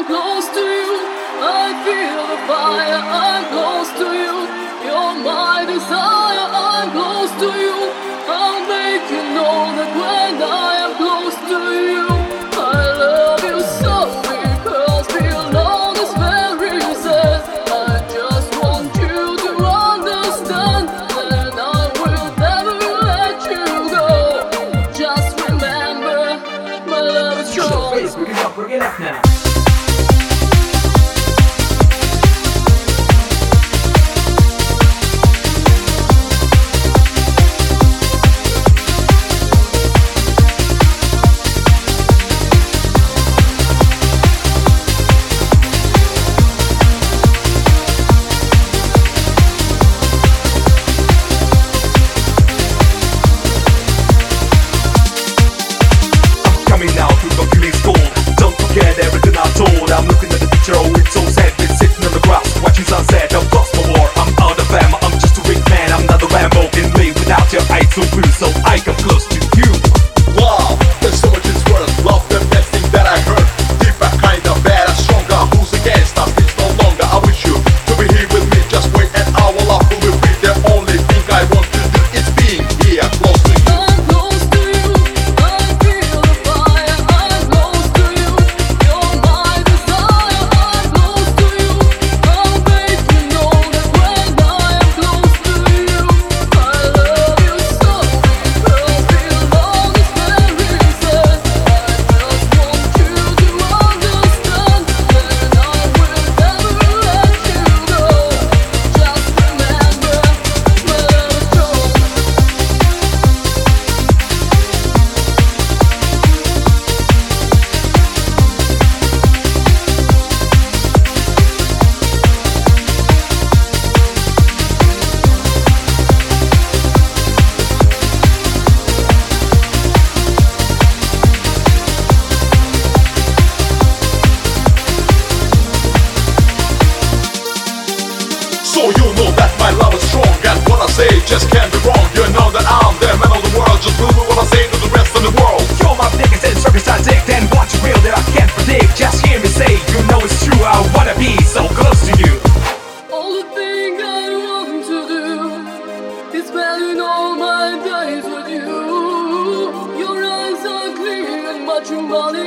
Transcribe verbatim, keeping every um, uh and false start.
close to you. I feel the fire, I'm close to you. You're my desire, I'm close to you. I'll make you know that when I am close to you, I love you so, because below this very says, I just want you to understand that I will never let you go. Just remember, my love is Show strong. face, bring it up, bring it up now. Coming now through the feeling cold. Don't forget everything I told. I'm looking at the picture, oh it's so sad. Been sitting on the grass, watching sunset. I've lost my war, I'm out of ammo. I'm just a weak man, I'm not a Rambo. In me without your eyes so blue, so I come close to you. Wow, there's so much in this world. Love the best thing that I heard. Deeper, kinda better, stronger. Who's against us? It's no longer. I wish you to be here with me. Just wait and I will love will be the only thing I want to do is being here close to you. I'm close to you, I feel the fire, I'm close to you. You're my desire, I'm close to you. I'll make you know that when I am close to you, I love you so, because below this very says, I just want you to understand that I will never let you go. Just remember, my love is strong. So you know that my love is strong, and what I say just can't be wrong. You know that I'm the man of the world. Just believe what I say to the rest of the world. You're my biggest and circus I dig. Then what's real that I can't predict? Just hear me say, you know it's true. I wanna be so close to you. All the thing I want to do is spending all my days with you. Your eyes are clear and much money